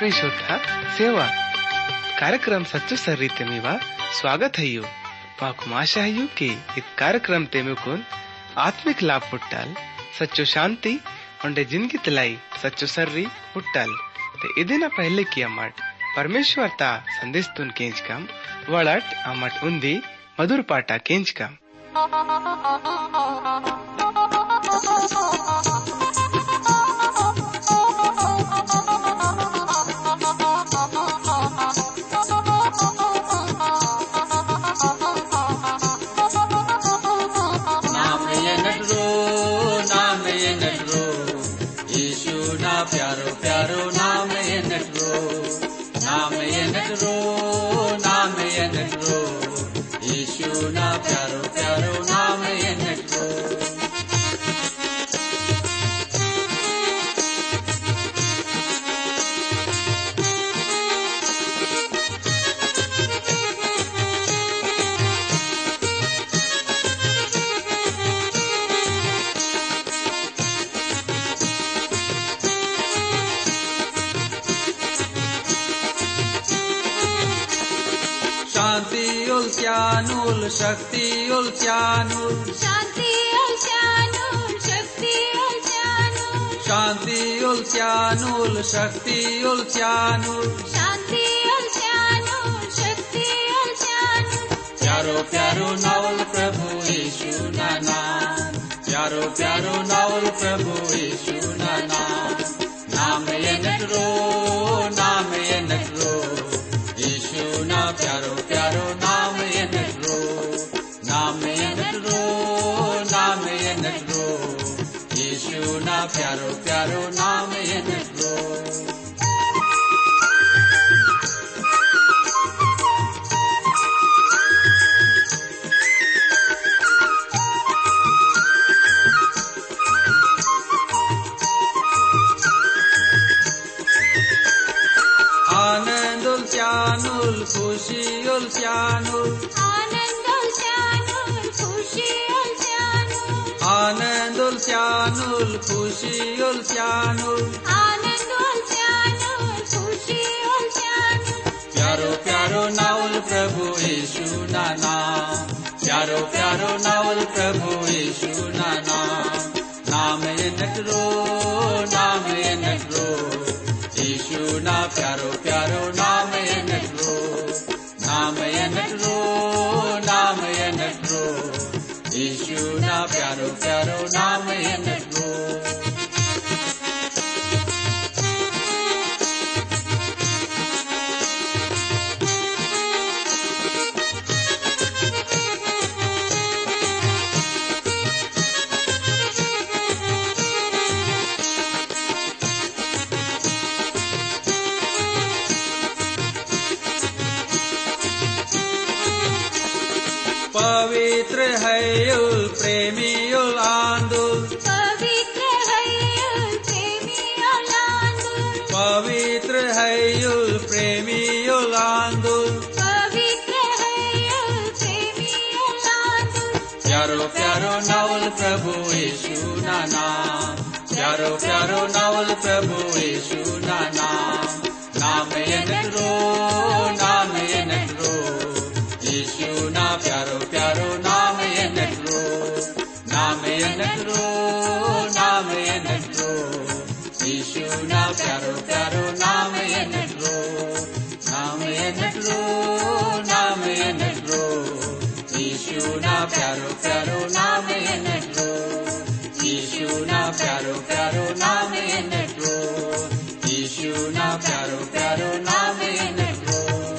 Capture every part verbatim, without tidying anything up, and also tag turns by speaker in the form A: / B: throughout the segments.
A: ಆತ್ಮೀಶೋಧ ಸೇವಾ कार्यक्रम सच्चो सर्री तेमीवा स्वागत है यू माकु आशा है कि इस कार्यक्रम तेमुकुन आत्मिक लाभ पुट्टाल सच्चो शांति उंडे जिंदगी तलाई सच्चो सर्री पुट्टाल ते इदिना पहले की अमट परमेश्वर ता संदेश तुन केंच कम वड़ट अमट उंदी मधुर पाटा केंच कम
B: प्यारो प्यारो नाम ये नटरो नाम ये नटरो नाम ये नटरो यीशु ना प्यारो प्यारो नाम ये नटरो शांति उल्चानुल शक्ति उल्चानुल
C: शांति उल्चानुल शक्ति उल्चानुल
B: शांति उल्चानुल शक्ति उल्चानुल
C: शांति उल्चानुल शक्ति उल्चानुल
B: प्यारो प्यारो नावल प्रभु यीशु ना नाम प्यारो प्यारो नावल प्रभु यीशु ना नाम नाम ये नटरो नाम ये नटरो यीशु ना प्यारो प्यारो नाम ये नटरो नाम ये नटरो नाम ये नटरो यीशु ना प्यारो प्यारो नाम ये नटरो आनंदुल चानुल खुशियुल चानुल
C: आनंदुल चानुल खुशियुल चानुल
B: आनंदुल चानुल खुशियुल चानुल
C: आनंदुल चानुल खुशियुल चानुल
B: प्यारो प्यारो नावल प्रभु यीशु ना नाम प्यारो प्यारो नावल प्रभु यीशु ना नाम नाम ये नटरो नाम ये नटरो यीशु ना प्यारो प्यारो नाम ये नटरो नाम ये नटरो नाम ये नटरो यीशु ना प्यारो प्यारो नाम ये नटरो पवित्र है युल प्रेमी युल आंदुल
C: पवित्र है युल प्रेमी युल आंदुल
B: पवित्र है युल प्रेमी युल आंदुल
C: पवित्र है युल प्रेमी युल आंदुल
B: प्यारो प्यारो नावल प्रभु यीशु ना नाम प्यारो प्यारो नावल प्रभु यीशु ना नाम नाम ये नटरो नाम ये नटरो यीशु ना प्यारो प्यारो नाम ये नटरो नाम ये नटरो नाम ये नटरो यीशु ना प्यारो प्यारो नाम ये नटरो नाम ये नटरो नाम ये नटरो यीशु ना प्यारो प्यारो नाम ये नटरो यीशु ना प्यारो प्यारो नाम ये नटरो यीशु ना प्यारो प्यारो नाम ये नटरो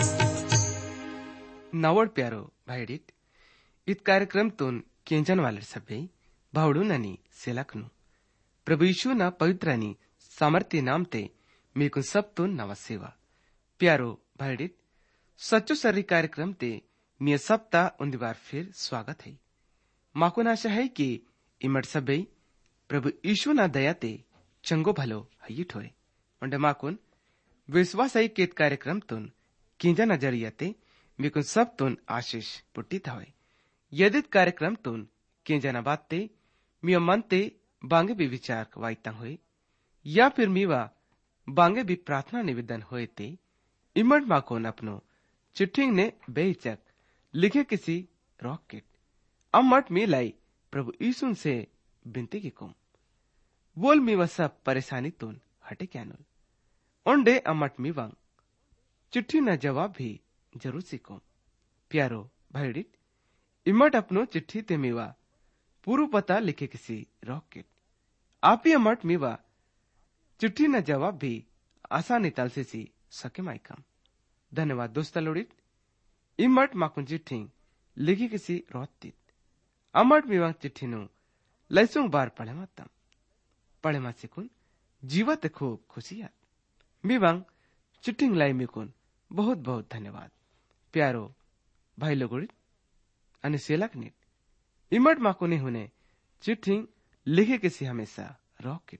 A: नवड प्यारो भाईडीत इत कार्यक्रम तून केंजन वाले सभे भावडून आणि सेलाकनु प्रभु यीशु ना पवित्र आणि सामर्थ्य नाम ते मीकुन सब तून नवसेवा प्यारो भाईडीत सच्चो सर्री कार्यक्रम ते मी सप्ता उन्दी बार फिर स्वागत है माकुन आशा है कि इमट सभे प्रभु यीशु ना दया ते चंगो भलो हयिट होय उंडे माकुन विश्वास है कि इत कार्यक्रम तून केंजा नजरिया ते मीकुन सब तून आशीष पुट्टीत हवे यदित कार्यक्रम तून केंजना बात ते मी मन ते बांगे भी विचार वाईता हुए या फिर मीवा बांगे भी प्रार्थना निवेदन होए ते इमट माकोन अपनो चिट्ठिंग ने बेहिचक लिखे किसी रॉकेट अमट में लाई प्रभु यीशु से बिनती की कुम बोल मी वह सब परेशानी तोन हटे क्यानुल ओंडे अमट मी वांग चिट्ठी न जवाब भी जरूर सीखो प्यारो भाईडिट इमट अपनो चिट्ठी ते मीवा पूर्व पता लिखे किसी रॉकेट आप ही अमट मीवा चिट्ठी न जवाब भी आसानी तल से सी सके माइकम धन्यवाद दोस्त लोडिट इमट माकुन चिट्ठी लिखी किसी रोतित अमट मीवा चिट्ठी नु लैसुंग बार पढ़े मतम पढ़े मा सिकुन जीवत खूब खुशियात मीवांग चिट्ठी लाई मिकुन बहुत बहुत धन्यवाद प्यारो भाई लोगों अनि सेलक नीट इमट माकुने हुने चिट्ठी लिखे किसी हमेशा रॉकेट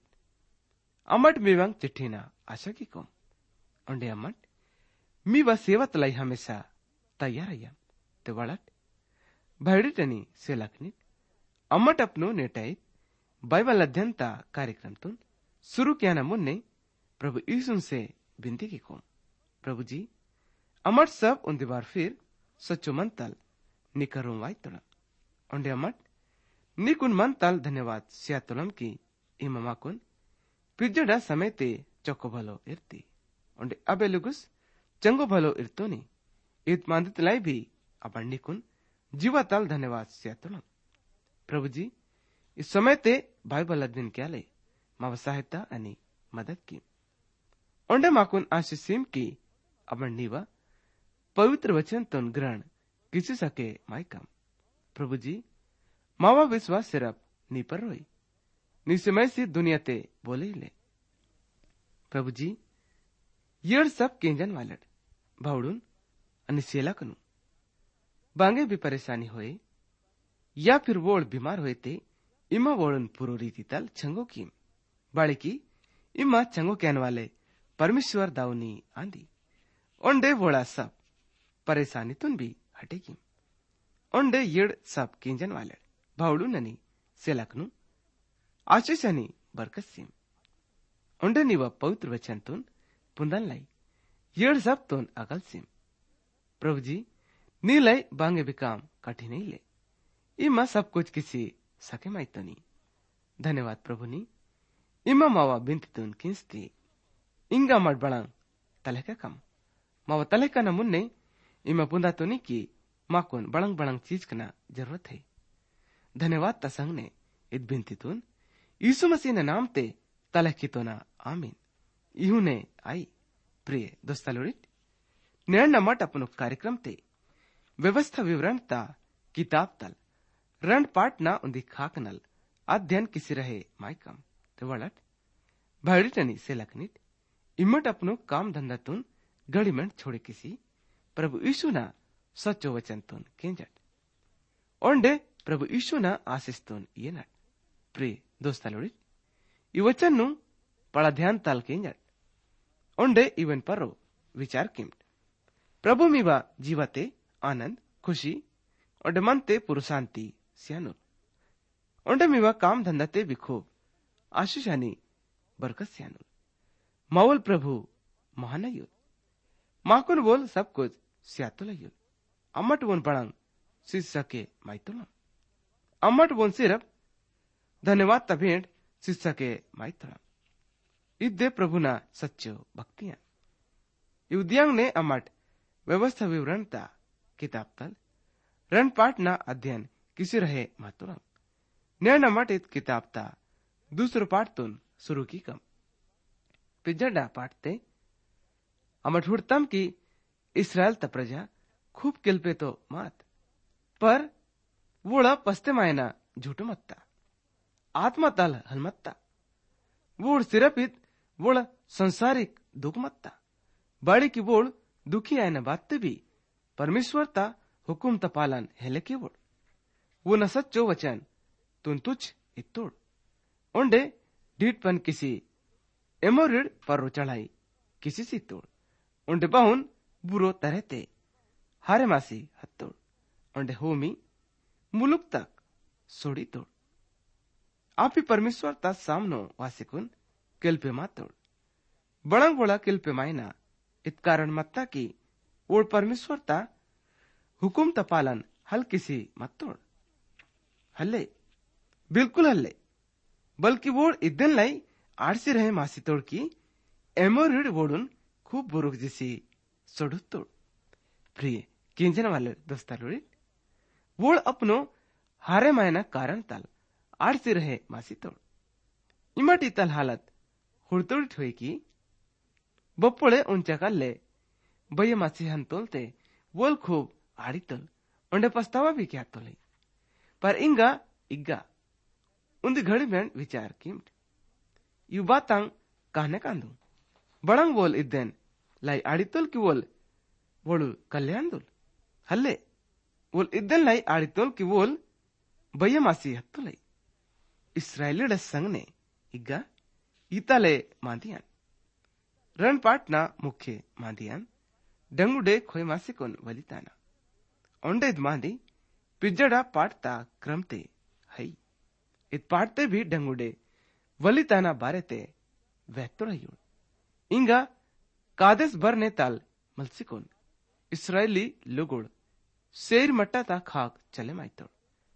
A: अमट मीवांग चिट्ठी ना आशा की कोम अंडे अमट मी व सेवत लाई हमेशा तैयार अयम ते वड़ट भैडिटनी सेलक नीट अमट अपनो नेटाई बाइबल अध्ययनता कार्यक्रम तुन शुरू किया न मुन्ने प्रभु यीशु से विनती की कोम प्रभु जी अमट सब उन दीवार फिर सच्चो मन तल निकरों वाई तुलम उन्डे अमट निकुन मन तल धन्यवाद सिया तुलम की इमामा कुन पिज्जडा समय ते चौको भलो इरती उन्डे अबे लुगुस चंगो भलो इरतोनी इत मांदित लाई भी अपन निकुन जीवा तल धन्यवाद सिया तुलम प्रभु जी इस समय ते बाइबल अध्ययन क्या ले माव सहायता अनि मदद की उन्डे माकुन आशीषिम की अपन नीवा पवित्र वचन तुन ग्रहण किसी सके माइकम प्रभु जी मावा विश्वास सिर्फ नी पर रोई नी समय से दुनिया ते बोले ले प्रभु जी येर सब केंजन वालट भावड़ुन अनि सेलाकनु बांगे भी परेशानी होए या फिर वोड़ बीमार होए ते इमा वोड़न पुरो रीति तल छंगो कीम बाड़ी की इमा छंगो कहने वाले परमेश्वर दाऊनी आंदी ओंडे वोड़ा सब परेशानी तुन भी हटेगी ओंडे येड़ सब किंजन वाले भावड़ू ननी सेलकनु आशीषनी बरकत सिम ओंडे नीवा पवित्र वचन तुन पुंदन लाई येड़ सब तुन अगल सिम प्रभु जी नी लाई बांगे भी काम कठिन नहीं ले इमा सब कुछ किसी सके माइतनी धन्यवाद प्रभु नी इमा मावा बिंत तुन किंस्ती इंगा मट बड़ांग तलेका कम मावा तलेका न मुन्ने इमा पुंदा तो नहीं की माकुन बड़ंग बड़ंग चीज कना जरूरत है धन्यवाद तसंग ने इत बिंती तुन यीशु मसीह ने नाम ते तलह की तो ना आमीन इहु ने आई प्रिय दोस्ता लोडिट नेर नमट अपनो कार्यक्रम ते व्यवस्था विवरण ता किताब तल रण पाठ ना उन्दी खाकनल अध्ययन किसी रहे माइकम ते वड़ट भैडिटनी से लखनिट इमट अपनो काम धंधा तुन गड़ीमेंट छोड़े किसी प्रभु यीशु ना सच्चो वचन तुन केंजट ओंडे प्रभु यीशु ना आशीष तुन ये नट प्रिय दोस्ता लोडिट ई वचन नु पड़ा ध्यान ताल केंजट ओंडे इवन परो विचार किमट प्रभु मीवा जीवते आनंद खुशी ओंडे मन ते पुरुषांति सियानु ओंडे मीवा काम धंधा ते भी खूब आशीषानी बरकत सियानु मावल प्रभु महानयुत माकुन बोल सब कुछ सियातुलयुत अम्मट बोन पड़ंग शिष्य माइतुलम अम्मट बोन सिर्फ धन्यवाद तभेंट शिष्य के माइतुलम इद्दे प्रभु ना सच्चो भक्तियां युद्धियांग ने अम्मट व्यवस्था विवरणता किताब तल रण पाठ ना अध्ययन किसी रहे मातुलम नैन अम्मट इत किताब ता दूसरो पाठ तुन शुरू की कम पिजड़ा पाठते अमट हुड़तम की इसराइल त प्रजा खूब किल्पे तो मात पर वोड़ा पस्ते मायना झूठो मत्ता आत्मा तल हलमत्ता वोड़ सिर्फ इत वोड़ संसारिक दुख मत्ता बाड़ी की वोड़ दुखी आयना बात भी परमेश्वर ता हुकुम ता पालन हेले की वोड़ वो न सच्चो वचन तुन तुझ इतोड़ ओंडे डीटपन किसी एमोरिड पर चढ़ाई किसी सी तोड़ उंडे बहुन बुरो तरहते हारे मासी हत्तोड़ उंडे होमी मुलुक तक सोड़ी तोड़ आप ही परमेश्वर ता सामनो वासिकुन केल्पे मातोड़ बड़ंग बोला किल पे मायना इत कारण मत्ता की ओर परमेश्वर ता हुकुम ता पालन हल किसी मत तोड़ हल्ले बिल्कुल हल्ले बल्कि वो इदन लाई आरसी रहे मासी तोड़ की एमोरिड वोडुन खूब बुरुक जिसी सोडु तोड़ प्रिय किंजन वाले दोस्ता लोड़ी वो अपनो हारे मायना कारण तल आरसी रहे मासी तोड़ इमटी तल हालत हुड़तोड़ित हुई की बप्पोड़े उनचा कल्ले बये मासी हन तोलते वोल खूब आड़ी तोल उन्हें पछतावा भी क्या तोले पर इंगा इग्गा उन्दी घड़ी में विचार कीमट यू बातांग कहने कांदू बड़ंग बोल इद्देन लाई आड़ितोल की बोल बोलू कल्याण दुल हल्ले बोल इद्देन लाई आड़ितोल की बोल बये मासी हत्तु लाई इस्राएली डस संग ने इग्गा इताले मांदियान रण पाटना मुख्य मांदियान डंगुडे खोय मासी कोन वलिताना ओंडे मांदी पिज्जड़ा पाटता क्रमते हई इत पाटते भी डंगुडे वलिताना बारेते वैतुड़यून इंगा कादेस भरने ताल मलसिकोन इस्राएली लोगोड़ शेर मट्टा ता खाक चले माइतोड़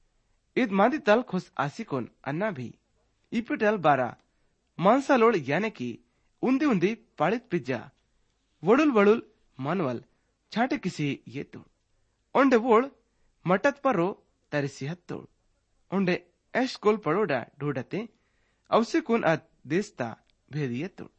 A: इत मादी ताल खुस आसिकोन अन्ना भी इपिटल बारा मांसालोड़ याने की उन्दी उन्दी पाड़ित पिज्जा वडुल वडुल मानवल छाटे किसी ये तोड़ ओंडे वोड़ मटत परो तरिसी हत्तोड़ ओंडे एशकोल पड़ोडा ढूढ़ते अवसे कुन अत देस्ता भेदिये तोड़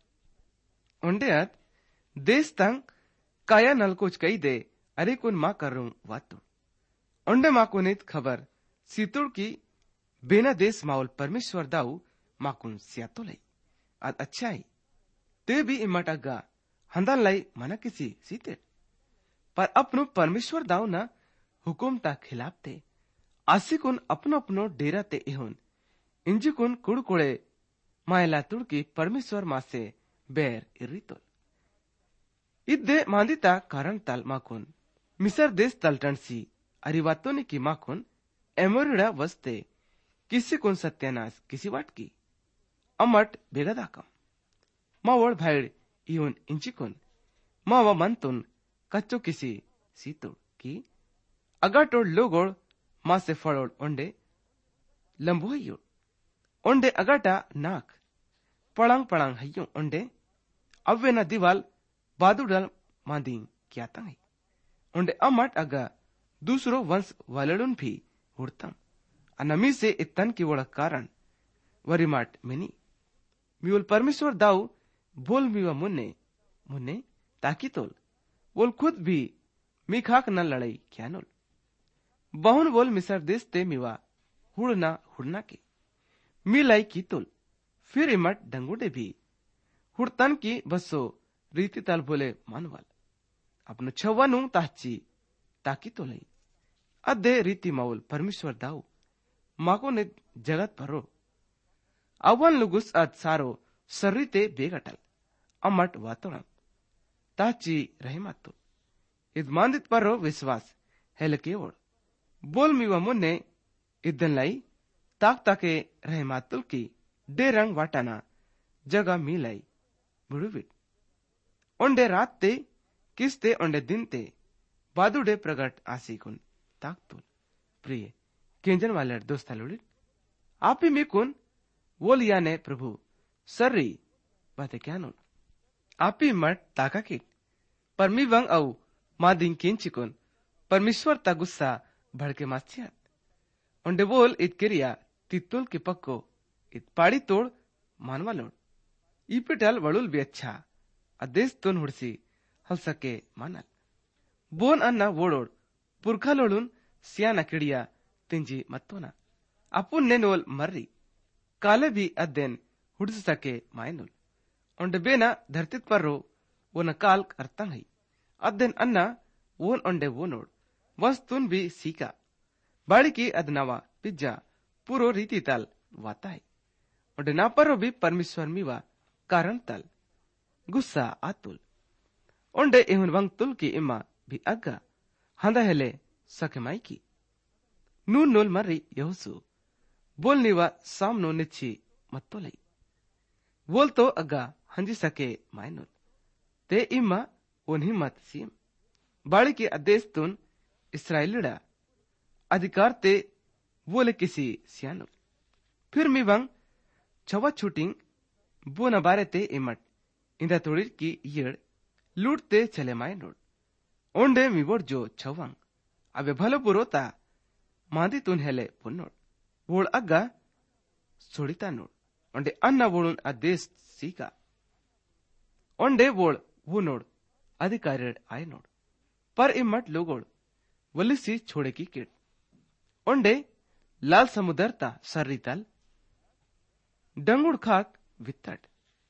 A: ओंडे अत देस्तांग काया नलकोच कई दे अरे कुन माँ करूं वातोड़ ओंडे माँ कुनित खबर सीतोड़ की बेना देश माउल परमेश्वर दाऊ माँ कुन सियातो लाई अत अच्छा ही ते भी इमट अग्गा हंदाल लाई मना किसी सीते पर अपनो परमेश्वर दाऊ ना हुकुम ता खिलाफते आसिकुन अपनो अपनो डेरा ते इहुन इंजिकुन कुड़कुड़े मायला तुड़की परमेश्वर मासे बेर इरितोल इद्दे मांदिता कारण ताल माकुन मिसर देश तलटनसी अरिवातोनी की माकुन एमोरिडा वस्ते किसी कुन सत्यानाश किसी वाट की अमट बेगदाकम मावड़ भाईड़ इहुन इंचिकुन मावा मंतुन कच्चो किसी सीतोड़ की अगाटोड़ लोगोड़ माँ से फड़ोड़ ओंडे लंबो हयो ओंडे अगाटा नाक पड़ांग पड़ांग हयो ओंडे अव्वे ना दीवाल बादुडल मांदी क्या तंग ओंडे अमट अगा दूसरो वंश वालेडुन भी उड़तम अनमी से इतन की वड़ा कारण वरिमाट मिनी मिउल परमेश्वर दाऊ बोल मिवा मुन्ने मुन्ने ताकि तोल बोल खुद भी मिखाक न लड़ाई क्या नोल बहुन बोल मिसर देश ते मिवा हुड़ना हुड़ना के मिलाई की तुल फिर इमट डंगुडे भी हुड़तन की बसो रीति ताल बोले मानवाल अपनो छवनु ताची ताकि तो लई अदे रीति माउल परमेश्वर दाऊ माको ने जगत भरो अवन लुगुस अद सारो सर्रीते बेगटल अमट वातोड़म ताची रहे मातो इदमांदित परो विश्वास हेलके ओड़ बोल मीवा मुन्ने इदन लाई ताक ताके रहे मातुल की डे रंग वाटाना जगह मिलाई बुड़ुविट ओंडे रात ते किसते ओंडे दिन ते बादुडे प्रगट आसीकुन ताक तुल प्रिय केंजन वाले दोस्ता लुड़ित आप ही मिकुन वो लिया ने प्रभु सर्री बातें क्या नोन आप ही मट ताका की पर मी वंग औ मादिंग किंचिकुन परमेश्वर ता गुस्सा भड़के मास्चियात ओंडे बोल इत किरिया तित्तुल के पक्को इत पाड़ी तोड़ मानवा लोड़ इपिटल वड़ुल भी अच्छा अदेश तुन हुड़सी हल सके मानल बोन अन्ना वोड़ोड़ पुरखा लोड़ुन सियाना किड़िया तिंजी मत्तोना अपुन ने नोल मर्री काले भी अदेन हुड़स सके मायनुल ओंडे बेना धरतित पर रो वो न काल करतंग है अदेन अन्ना वोन ओंडे वो नोड़ वस्तुन भी सीका बाड़ी की अदनावा पिज्जा पूरो रीति तल वाता है ओंडे ना परो भी परमेश्वर मीवा कारण तल गुस्सा आतुल ओंडे एहुन वंग तुल की इमा भी अग्गा हंदा हेले सके माई की नून नोल मर्री यहोसु बोल नीवा सामनो निच्छी मत्तो लई बोल तो अग्गा हंजी सके मायनुल ते इम्मा उन्हीं मत सीम बाड़ी के आदेश तुन इसराइलिडा अधिकार ते बोले किसी सियानुल फिर मी वंग छवा छूटिंग वो न बारे ते इमट इंदा थोड़ी की येड़ लूटते चले मायनुल ओंडे मी वोड़ जो छवंग अबे भलो पुरोता मादी तुन हेले पुन्नोड वोड़ अग्गा सोड़िता नोड ओंडे अन्ना वोड़ुन आदेश सीका ओंडे वोड़ वो नोड अधिकारी आए नोड पर इमट लोगोड़ वलिसी छोड़े की किट ओंडे लाल समुदरता सर्रितल डंगुड़ खाक वित्तट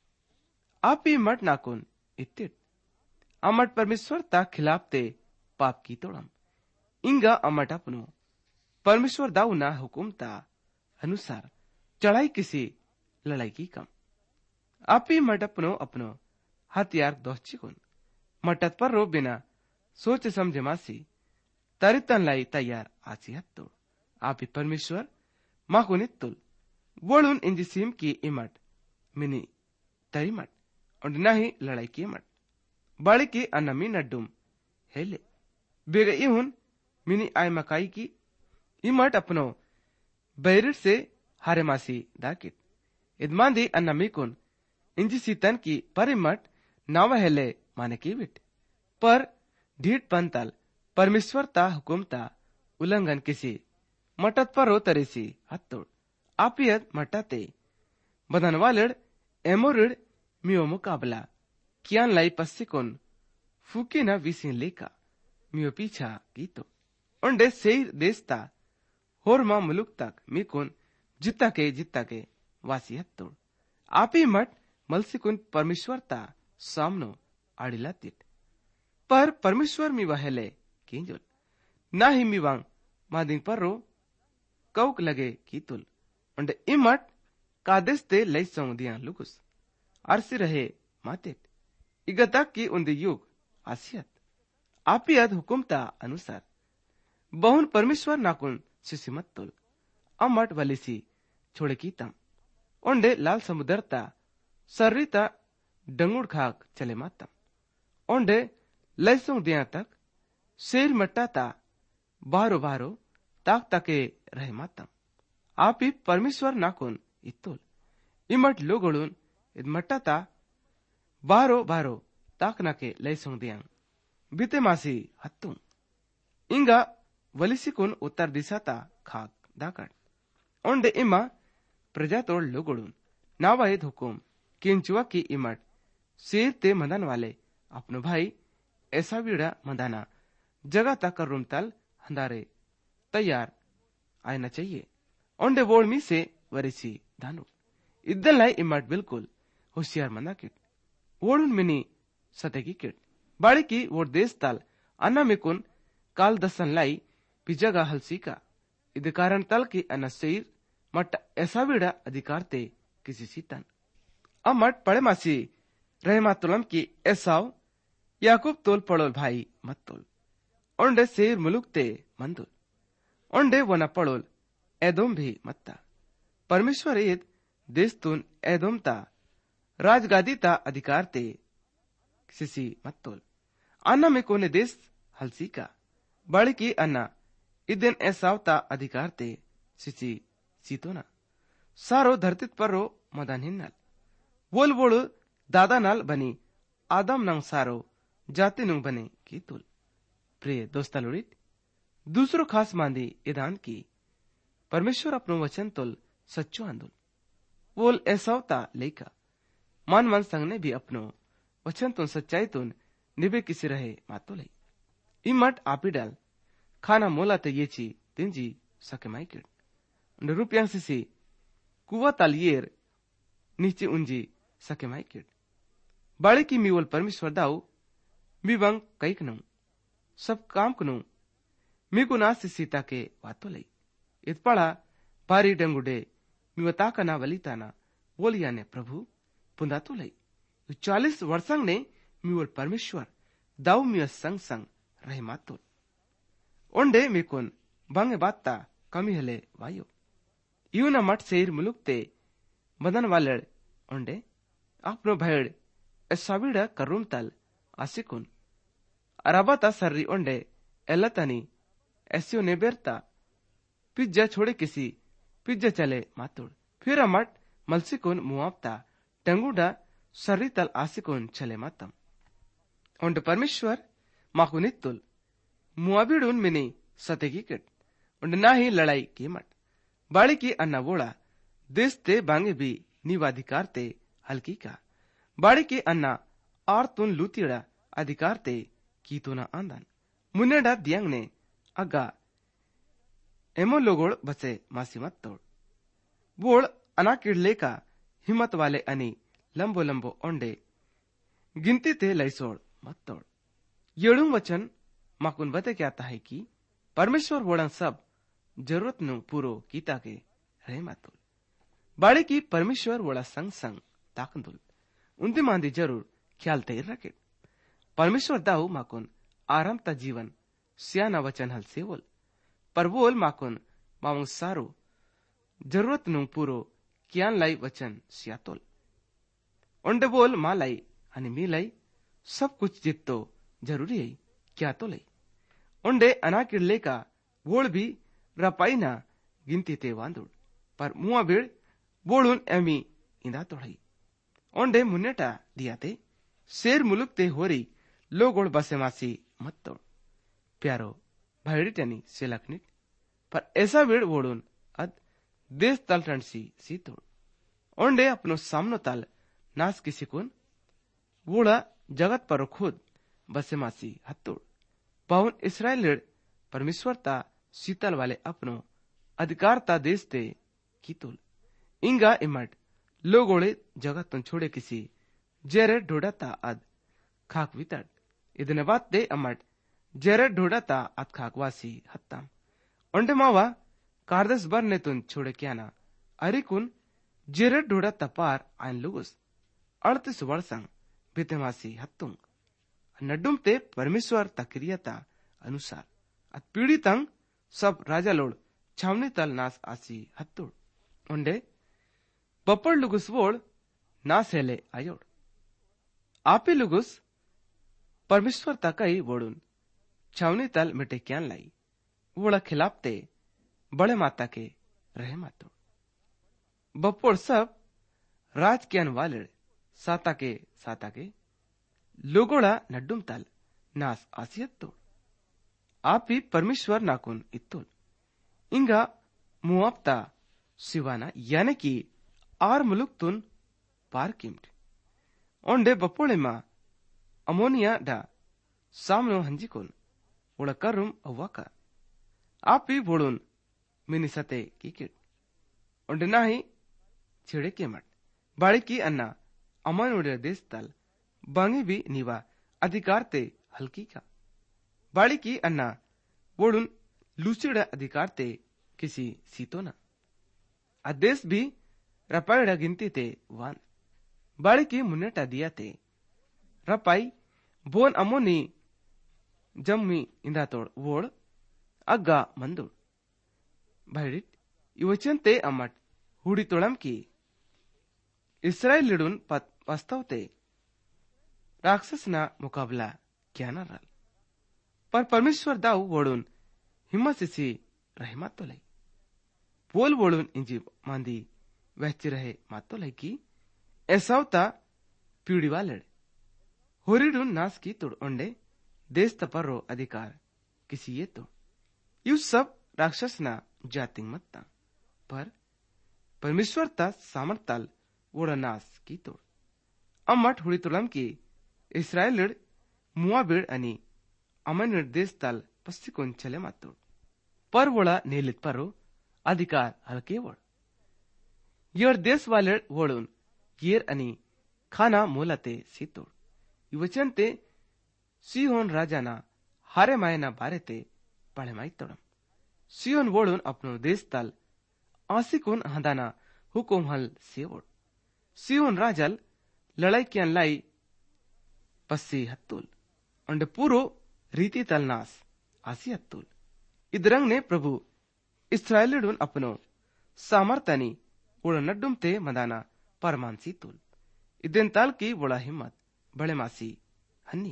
A: आप ही मट नाकुन इत्तिट अमट परमेश्वर ता खिलाफते पाप की तोड़म इंगा अमट अपनो परमेश्वर दाऊ ना हुकुम ता अनुसार चढ़ाई किसी लड़ाई की कम आप ही मट अपनो अपनो हथियार दोस्चिकुन मटत पर रो बिना सोच समझे मासी तरितन लाई तैयार आसी हत्तोड़ आप ही परमेश्वर माकुनित तुल वोड़ुन इंजिसीम की इमट मिनी तरिमट और नहीं लड़ाई की मट बाड़ी की अनमी नड्डुम हेले बेगे इहुन मिनी आय मकाई की इमट अपनो बैरिट से हारे मासी दाकिट इदमांदी अनमी कुन इंजिसीतन की परिमट नाव हेले माने की विट पर ढीठ पंतल परमेश्वर ता हुकुम ता उल्लंघन किसी मटत पर रो तरेसी हत्तोड़ आपियत मटाते बदन वालेड एमोरिड मियो मुकाबला कियान लाई पस्सिकुन फूकी न विसिन लेका मियो पीछा कीतो ओंडे सेर देस्ता होरमा मुलुक तक मिकुन जित्ता के जित्ता के वासी हत्तोड़ आपी मट मलसिकुन परमेश्वर ता सामनो आड़िला तिट पर परमेश्वर मी वहेले किंजुल ना ही मी वांग मादिंग पर रो कौक लगे कीतुल उंडे इमट कादेस्ते लई सोंग दिया लुकुस अरसी रहे मातेट इगतक की उंदे युग आसियत आपियत हुकुमता अनुसार बहुन परमेश्वर नाकुन सिसिमत तुल अमट वलिसी छोड़े कीतम उंडे लाल समुदरता सर्रिता डंगुड़ खाक चले मातम ओंडे लैसों दिया तक शेर मट्टाता बारो बारो ताक तके रहे मातम आप ही परमेश्वर नाकुन इत्तुल इमट लोगोड़ुन इद मट्टाता बारो बारो ताक नके लैसों दिया बीते मासी हत्तुं इंगा वलिसिकुन उत्तर दिशाता खाक दाकट ओंडे इमा प्रजा तोड़ लोगोड़ुन नावायद हुकुम किंचुआ की इमट शेर ते मदन वाले अपनो भाई ऐसा वीड़ा मदाना जगह तक रुमतल हंदारे तैयार आना चाहिए ओंडे वोड़ मी से वरिसी धानु इद्दल लाई इमट बिल्कुल होशियार मना किट वोड़ुन मिनी सतेगी किट बाड़ी की वोड़ देश तल अन्ना मिकुन काल दसन लाई पिजगा हलसी का इद कारण तल की अन्ना शेर मट ऐसा वीड़ा अधिकार ते किसी सीतन अमट पड़े मासी रहमा तुलम की ऐसाव याकूब तोल पड़ोल भाई मत तोल ओंडे शेर मुलुक ते मंदुल ओंडे वना पड़ोल एदोम भी मत्ता परमेश्वर एद देश तुन एदोम ता राजगादी ता अधिकार ते सिसी मत तोल अन्ना में कोने देश हलसी का बड़ी की अन्ना इदन ऐसाव ता अधिकार ते सिसी सीतोना सारो धरतीत पर रो मदान हिन्नल वोल वोड़ दादा नाल बनी आदम नंग सारो जाति नुंग बने की तुल प्रिय दोस्ता लुड़ित दूसरो खास मांदी इदान की परमेश्वर अपनो वचन तुल सच्चो आंदुल वोल ऐसावता लेका मान मन संग ने भी अपनो वचन तुन सच्चाई तुन निबे किसी रहे मातो लई इमट आपी डाल खाना मोला ते ये ची तिंजी सके माइकिड रुपयांग सिसी कुवा तालियर नीचे उंजी सके माइकिड बाड़े की मीवल परमेश्वर दाऊ मी वंग कई कनु सब काम कनु मी को ना सीता के वातो लई इत पड़ा पारी डंगुडे मीवता का ना वलिताना बोलिया ने प्रभु पुंदातो लई चालीस वर्षंग ने मीवल परमेश्वर दाऊ मी संग संग रहे मातो ओंडे मीकुन बंगे बात्ता कमी हले वायो यू न मट सेर मुलुक ते मदन वालड़ ओंडे अपनो भेड़ एसाविड़ा करूम तल आसिकुन अराबाता सर्री ओंडे एलतनी एसियो नेबेरता पिज्जा छोड़े किसी पिज्जा चले मातुड़ फिर अमट मलसिकुन मुआवता टंगुडा सर्री तल आसिकुन चले मातम ओंड परमेश्वर माकुनित्तुल मुआबिडुन मिनी सतेगी किट उंड ना ही लड़ाई की मट बाड़ी की अन्ना वोड़ा देश ते बांगे भी निवाधिकार ते हल्की का बाड़ी की अन्ना आर तुन लुतीड़ा अधिकार ते की तो ना आंदन मुन्नेडा दियांग ने अगा एमो लोगोड़ बसे मासी मत तोड़ बोड़ अना किड़ले का हिम्मत वाले अनि लंबो लंबो ओंडे गिनती ते लैसोड़ मत तोड़ येड़ुम वचन माकुन बते क्या है कि परमेश्वर वोड़न सब जरूरत नु पूरो कीता के रहे मातुल बाड़ी की परमेश्वर वोड़ा संग संग ताकंदुल उनती मांदी जरूर ख्याल तेर रखे परमेश्वर दाऊ माकुन आराम ता जीवन सियाना वचन हल सेवल पर बोल माकुन मामंग सारो जरूरत नु पूरो कियान लाई वचन सियातोल ओंडे बोल मा लाई अनि मी लाई सब कुछ जित्तो जरूरी है क्या तो लाई ओंडे अना किड़ले का वोड़ भी रपाई ना गिनती ते वांदुड़ पर मुआ बेड़ बोड़ुन एमी इंदा तोड़ई ओंडे मुन्नेटा दियाते शेर मुलुक ते होरी लोगोड़ बसे मासी मत तोड़ प्यारो भाईड़ी टनी सेलकनिट पर ऐसा वेड़ वोड़ुन अद देश तल टंसी सी तोड़ ओंडे अपनो सामनो तल नास किसी कुन वोड़ा जगत पर खुद बसे मासी हत्तोड़ पाउन इसराइल परमेश्वर ता शीतल वाले अपनो अधिकार ता देश ते कीतुल इंगा इमट लोगोड़े जगत तुन छोड़े किसी जेरे ढोड़ा ता अद खाक वितड़ इतने बात दे अमट जेरे ढोड़ा ता अद खाक वासी हत्ताम ओंडे मावा कारदस बर ने तुन छोड़े क्या ना अरिकुन जेरे ढोड़ा ता पार आयन लुगुस अड़तीस वर्षंग बितेमासी हत्तुंग नड्डुम ते परमेश्वर तक्रियता अनुसार अत पीढ़ी तंग सब राजा लोड छावनी तल नास आसी हत्तुड़ ओंडे बप्पड़ लुगुस वोड़ नास हेले आयोड़ आपी लुगुस परमेश्वर तकई वोड़ुन छावनी तल मिटे क्यान लाई वोड़ा खिलापते बड़े माता के रहे मातोड़ बप्पड़ सब राज क्यान वाले साता के साता के लोगोड़ा नड्डुम तल नास आसियत तोड़ आप ही परमेश्वर नाकुन इत्तुल इंगा मुआवता सिवाना यानी कि आर मुलुक तुन पार किम्ट ओंडे बपोड़े मा अमोनिया डा सामनो हंजिकुन उड़ा करुम अवाका आप ही बोड़ुन मिनी सते की किट ओंडे नाही छिड़े के मट बाड़ी की अन्ना अमन उड़े देश तल बांगी भी निवा अधिकार ते हल्की का बाड़ी की अन्ना बोड़ुन लूसीड़ा अधिकार ते किसी सीतो ना आदेश भी रपाईड़ा गिनती ते वान बाड़ी की मुन्नेटा दिया ते रपाई बोन अमोनी जम्मी इंदा तोड़ वोड़ अग्गा मंदुड़ भाईडिट इवचन ते अमट हुड़ी तोड़म की इसराइल लिडुन पत वास्तवते राक्षस ना मुकाबला क्या न रल पर परमेश्वर दाऊ वोड़ुन हिम्मत सी रहे तो लई बोल वोड़ुन इंजी मांदी वहची रहे मातो लई की ऐसावता पीड़ी वाले होरीडुन नास की तुड़ ओंडे देश तपरो अधिकार किसी ये तो यू सब राक्षस ना जातिंग मत्ता पर परमेश्वर ता सामर्थल वोड़ा नास की तोड़ अम्मट हुड़ी तुलम की इसराइल मुआबिड़ अनि अमन देश तल पस्तिकोन चले मातोड़ पर वोड़ा नेलित परो अधिकार हल्के वोड़ यर देश वाले वोड़ुन येर अनि खाना मोलते सीतोड़ युवचन ते सिहोन राजा ना हारे मायना बारे ते पढ़े माई तोड़म सियोन वोड़ुन अपनो देश तल आसिकोन हंदाना हुकुम हल सेवोड़ सियोन राजल लड़ाई क्यान लाई पस्सी हत्तुल अंड पूरो रीति तलनास आसी हत्तुल इदरंग ने प्रभु इस्राएलिडुन अपनो सामर्थनी उड़ नड्डुम ते मदाना परमानसी तुल इदेन ताल की बड़ा हिम्मत बड़े मासी हन्नी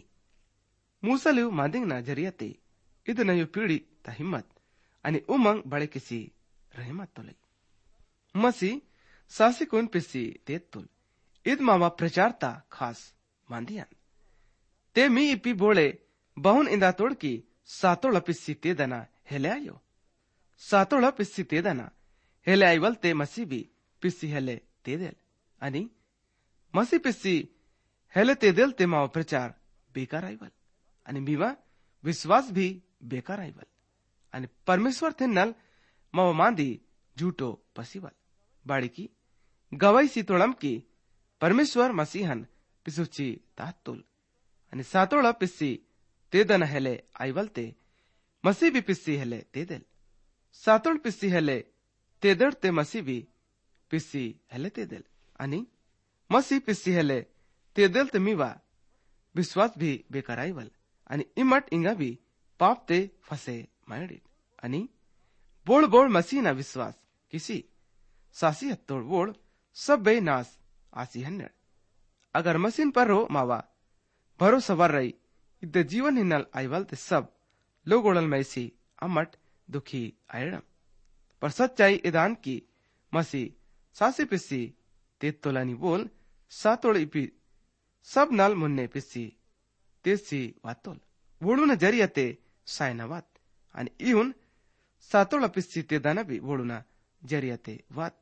A: मूसलु मादिंग ना जरियाते इद नयो पीढ़ी ता हिम्मत आणि उमंग बड़े किसी रहमत तो लई मसी सासी कोन पिसी तेत तुल इद मावा प्रचारता खास मांदियान ते मी इपी बोळे बहुन इंदा तोडकी सातोळ पिस्सी तेदना हेले आयो सातोळ पिस्सी तेदना हेले आईवल ते मसी भी पिस्सी हेले तेदेल आणि मसी पिस्सी हेले तेदेल ते मावा प्रचार बेकार आईवल आणि मीवा विश्वास भी बेकार आईवल आणि परमेश्वर थे नल मावा मांदी झूठो पसीवल बाड़ी की गवाई सी तोड़म की परमेश्वर मसीहन पिसुची तातुल आणि सातोळ पिस्सी तेदन हेले आईवल ते मसी भी पिस्सी हेले तेदेल सातोळ पिस्सी हेले तेदड़ ते मसी भी पिस्सी हेले तेदेल आणि मसी पिस्सी हेले तेदेल ते मीवा विश्वास भी बेकार आईवल आणि इमट इंगा भी पाप ते फसे मायडी आणि बोल बोल मसीह ना विश्वास किसी सासी हत्तोड़ बोल सब बे नास आसी हन्नड़ अगर मसीन पर रो मावा भरोसा वर रही इद्दे जीवन हिन्नल आईवल ते सब लोग ओड़ल मैसी अमट दुखी आयड़म पर सच्चाई इदान की मसी सासी पिस्सी तेत तोलानी बोल सातोड़ इपी सब नल मुन्ने पिस्सी तेसी वातोल वोड़ून जरियते सायनावात आणि इहुन सातोळ पिस्सी तेदाना भी वोड़ूना जरियते वात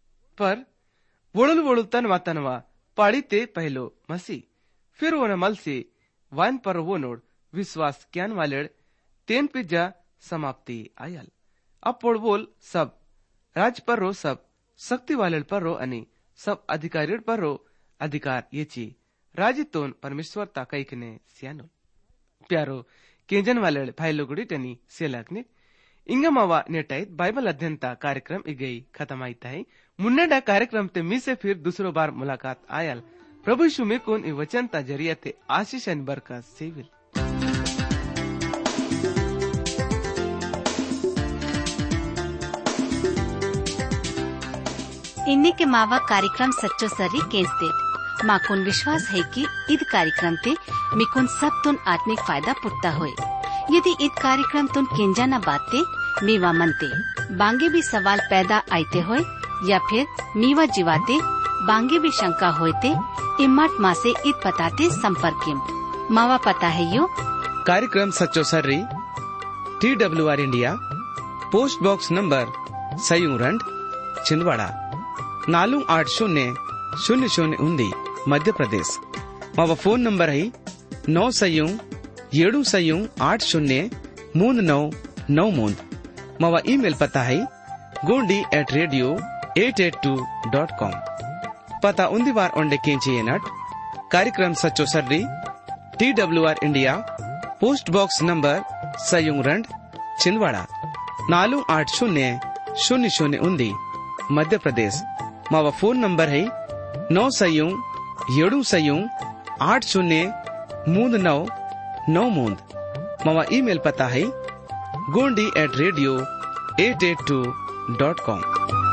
A: पर वोड़ुल वोड़ुल तन वातनवा पाड़ी ते पहलो मसी फिर वो न मलसी वाइन पर वो नोड विश्वास क्यान वालेड तेन पिज्जा समाप्ति आयल अब पोड़ बोल सब राज पर रो सब शक्ति वालेड पर रो अनि सब अधिकारी पर रो अधिकार ये ची राजितोन परमेश्वर ताकईकने सियानो प्यारो केंजन वालेड भाई लोगुडी टनी सेलाकने इंगमावा नेटाइत बाइबल अध्ययन ता कार्यक्रम इगई खत्म आईता है मुन्नेडा कार्यक्रम ते मी से फिर दूसरो बार मुलाकात आयल प्रभु यीशु में कोन इ वचन ता जरिया ते आशीष एन बरकत सेविल
D: इन्ने के मावा कार्यक्रम सच्चो सरी केंसते माकुन विश्वास है कि ईद कार्यक्रम ते मिकुन सब तुन आत्मिक फायदा पुट्टा होए यदि ईद कार्यक्रम तुन केंजा न बाते मीवा मनते बांगे भी सवाल पैदा आते होए या फिर मीवा जीवाते बांगे भी शंका होते इम्मत माँ से ईद पताते संपर्क मावा पता है यो
A: कार्यक्रम सच्चो सर्री T W R India post box number सयूरंड छिंदवाड़ा नालू आठ शून्य शून्य शून्य उन्दी मध्य प्रदेश मावा फोन नंबर है नौ सयू येडू सयू आठ शून्य मूंद नौ नौ मूंद मावा ईमेल पता है goldie at radio at eight two dot com पता उन्दी बार ओंडे केंची नट कार्यक्रम सच्चो सर्री T W R India post box number सयूरंड छिंदवाड़ा नालू आठ शून्य शून्य शून्य उन्दी मध्य प्रदेश मावा फोन नंबर है नौ सयू येडू सयू आठ शून्य मूंद नौ नौ मूंद मावा ईमेल पता है Gondi at radio at eight two dot com.